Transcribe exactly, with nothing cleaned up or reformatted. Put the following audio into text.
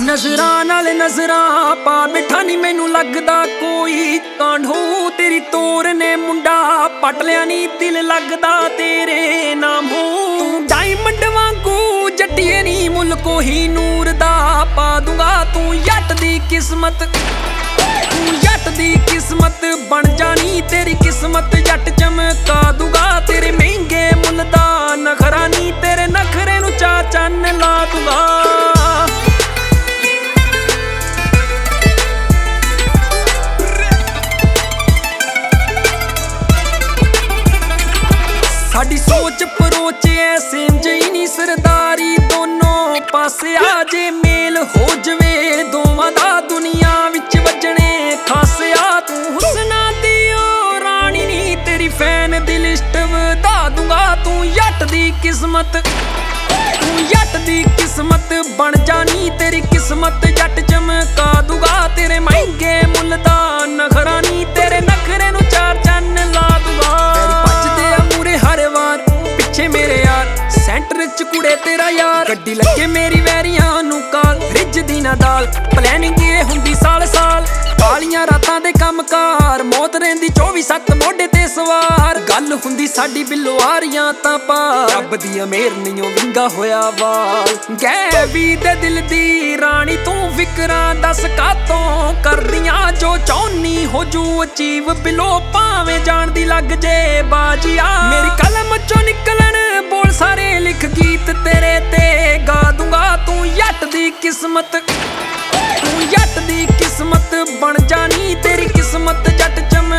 ਨਜ਼ਰਾਂ ਨਾਲ ਨਜ਼ਰਾਂ ਪਾ ਬਿਠਾ ਨੀ ਮੈਨੂੰ ਲੱਗਦਾ ਕੋਈ ਕਾਂਢੂ ਤੇਰੀ ਤੋਰ ਨੇ ਮੁੰਡਾ ਪਟ ਲਿਆ ਨੀ ਦਿਲ ਲੱਗਦਾ ਤੇਰੇ ਨਾਮੋਂ ਤੂੰ ਡਾਇਮੰਡ ਵਾਂਗੂ ਜੱਟੀਏ ਨੀ ਮੁੱਲ ਕੋਈ ਨੂਰ ਦਾ ਪਾ ਦੂੰਗਾ ਤੂੰ ਜੱਟ ਦੀ ਕਿਸਮਤ ਤੂੰ ਜੱਟ ਦੀ ਕਿਸਮਤ ਬਣ ਜਾਣੀ ਤੇਰੀ ਕਿਸਮਤ ਜੱਟ ਚਮਕਾ ਦੂੰਗਾ ਤੇਰੇ ਮਹਿੰਗੇ ਮੁੱਲ ਦਾ ਨਖਰਾ ਨੀ ਤੇਰੇ ਨਖਰੇ ਨੂੰ ਚਾ ਚੰਨ ਲਾ ਦੂੰਗਾ ਸਾਡੀ ਸੋਚ ਪਰੋਚ ਐ ਸੇਮ ਜਿਹੀ ਨੀ ਸਰਦਾਰੀ ਦੋਨੋਂ ਪਾਸੇ ਆ ਜੇ ਮੇਲ ਹੋ ਜਵੇ ਦੋਵਾਂ ਦਾ ਦੁਨੀਆ ਵਿੱਚ ਵੱਜਣੇ ਖਾਸਿਆ ਤੂੰ ਹੁਸਨਾ ਦੀ ਓ ਰਾਣੀ ਨੀ ਤੇਰੀ ਫੈਨ ਦੀ ਲਿਸਟ ਵਧਾ ਦੂੰਗਾ ਤੂੰ ਜੱਟ ਦੀ ਕਿਸਮਤ ਤੂੰ ਜੱਟ ਦੀ ਕਿਸਮਤ ਬਣ ਜਾਣੀ ਤੇਰੀ ਕਿਸਮਤ ਜੱਟ ਚਮਕਾ ਦੂੰਗਾ ਤੇਰੇ ਮਹਿੰਗੇ ਮੁੱਲ ਦਾ ਨਖਰਾ ਨੀ ਤੇਰੇ ਨਖਰੇ ਨੂੰ ਚਾਰ ਚੰਨ ਲਾ ਦੂੰਗਾ ਭੱਜਦੇ ਆ ਮੂਰੇ ਹਰ ਵਾਰ ਪਿੱਛੇ ਮੇਰੇ ਯਾਰ ਸੈਂਟਰ ਚ ਕੁੜੇ ਤੇਰਾ ਯਾਰ ਗੱਡੀ ਲੱਗੇ ਮੇਰੀ ਵੈਰੀਆਂ ਨੂੰ ਕਾਲ ਰਿੱਝਦੀ ਨਾ ਦਾਲ ਪਲੈਨਿੰਗ ਇਹ ਹੁੰਦੀ ਸਾਲ ਸਾਲ ਕਾਲੀਆਂ ਰਾਤਾਂ ਦੇ ਕੰਮਕਾਰ ਮੌਤ ਰਹਿੰਦੀ ਚੌਵੀ ਸੱਤ ਮੋਢੇ ਤੇ ਸਵਾਰ ਗੱਲ ਹੁੰਦੀ ਸਾਡੀ ਬਿਲਵਾਰੀਆਂ ਤਾਂ ਪਾ ਰੱਬ ਦੀਆਂ ਮਿਹਰ ਨੀਓ ਵਿੰਗਾ ਹੋਇਆ ਵਾਲ ਗੈ ਵੀ ਦੇ ਦਿਲ ਦੀ ਰਾਣੀ ਤੂੰ ਫਿਕਰਾਂ ਦੱਸ ਕਾਤੋਂ ਕਰਦੀਆਂ ਜੋ ਚਾਹੁੰਨੀ ਹੋ ਜੂ ਅਚੀਵ ਬਿਲੋ ਭਾਵੇਂ ਜਾਣ ਦੀ ਲੱਗ ਜੇ ਬਾਜੀਆ ਮੇਰੀ ਕਲਮ ਚੋਂ ਨਿਕਲਣ ਬੋਲ ਸਾਰੇ ਲਿਖ ਗੀਤ ਤੇਰੇ ਤੇ ਗਾ ਦੂੰਗਾ ਤੂੰ ਜੱਟ ਦੀ ਕਿਸਮਤ ਤੂੰ ਜੱਟ ਦੀ ਕਿਸਮਤ ਬਣ ਜਾਣੀ ਤੇਰੀ ਕਿਸਮਤ ਜੱਟ ਚਮ